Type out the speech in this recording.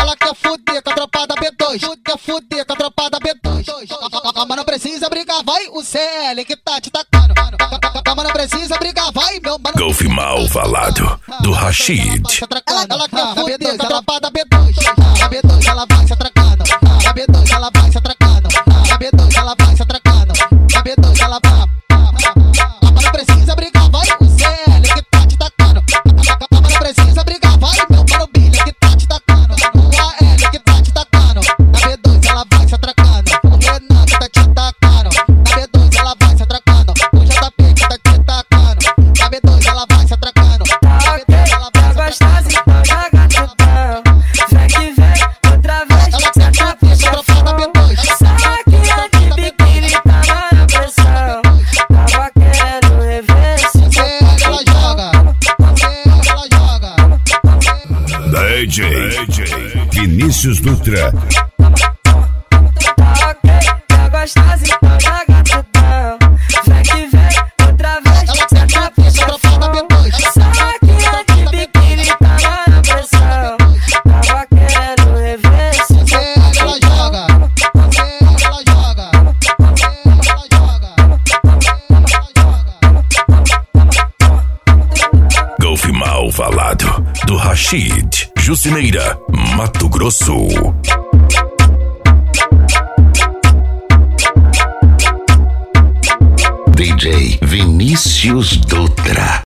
Ela quer fuder com a tropa da B2, quer fuder com a tropa da B2. Calma, não precisa brigar, vai o CL que tá te tacando. Calma, não precisa brigar, vai meu mano. Golf mal falado do Rashid. Ela quer fuder com a tropa da B2. A B2 ela vai se atracando. A B2 ela vai se atracando. A B2 ela vai se atracando. A B2 ela vai. Não precisa brigar, vai o CL que tá te tacando. Não precisa brigar, vai meu mano Billy que tá te tacando. O AL que tá te tacando. Na B2 ela vai se atracando. O Renan que tá te tacando. Na B2 ela vai se atracando. O JP que tá te tacando. Na B2 ela vai se atracando. Na B2 ela vai se atracando. Então joga tutão. Vem que vem outra vez. Ela quer fuder com a tropa da B2. Saquinha de biquíni tava na pressão. Tava querendo rever esse Ela joga. Ela joga. DJ Vinícius Dutra. Tá ok, tá gostosa, então joga tutão. Vem que vem outra vez. Ela quer fuder com a tropa da B2. Saquinha de biquíni tava na pressão. Tava querendo rever esse Ela joga. Ela joga. Ela joga. Golf mal falado do Rashid. Jucineira, Mato Grosso. DJ Vinícius Dutra.